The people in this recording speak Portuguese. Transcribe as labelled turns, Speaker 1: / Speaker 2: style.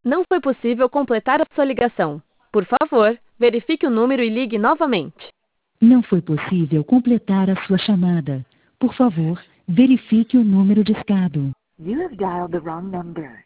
Speaker 1: Não foi possível completar a sua ligação. Por favor, verifique o número e ligue novamente.
Speaker 2: Não foi possível completar a sua chamada. Por favor, verifique o número discado.
Speaker 3: You have dialed the wrong number.